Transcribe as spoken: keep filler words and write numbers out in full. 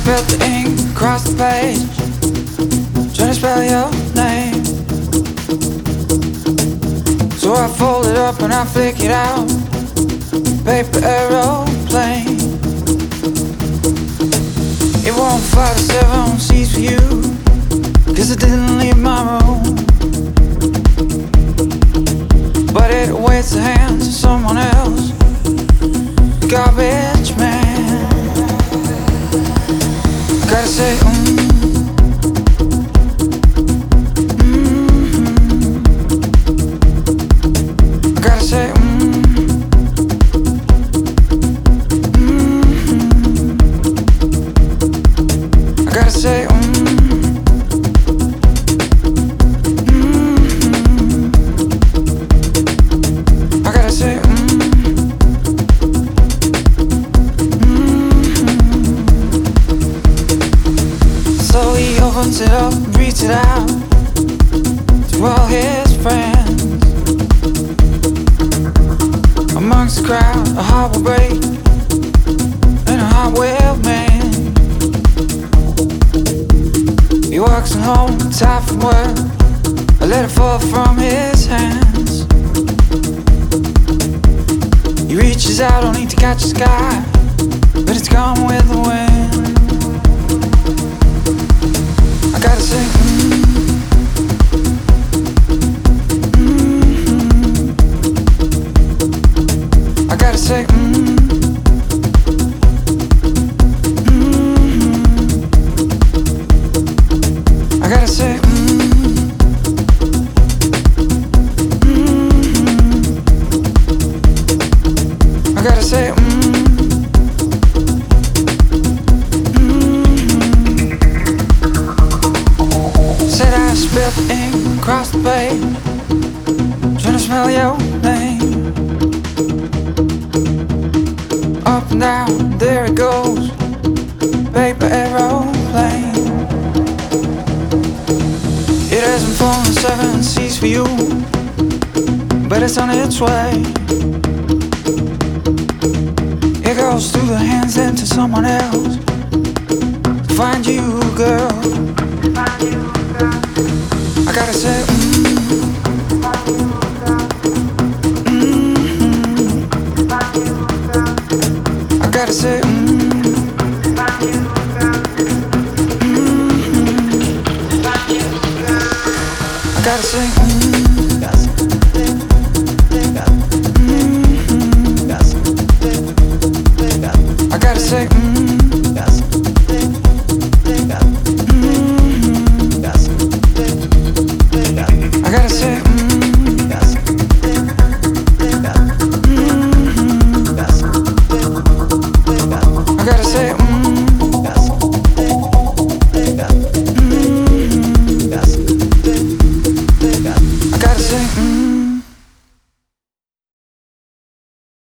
spilled the ink across the page, trying to spell your name. So I fold it up and I flick it out, paper aeroplane. It won't fly to seven seas for you, cause I didn't leave my room. But it awaits the hands of someone else, the garbage man. Gotta say, mm, mm-hmm. I gotta say, mm, mm-hmm. I gotta say, mm, mm-hmm. I gotta say, mm, mm-hmm. So he opens it up and reads it out to all his friends. Amongst the crowd, a heart will break and a heart will mend. He walks home, tired from work, a letter fall from his hands. He reaches out only to catch the sky, but it's gone with the wind. I gotta say, mm, mm-hmm. I gotta say, mm, mm-hmm. I gotta say, mm, mm-hmm. I gotta say, mm, mm-hmm. Said I spilled the ink across the page, trying to smell your name. Up and down, there it goes, paper aeroplane. It hasn't flown the seven seas for you, but it's on its way. It goes through the hands into someone else to find you, girl.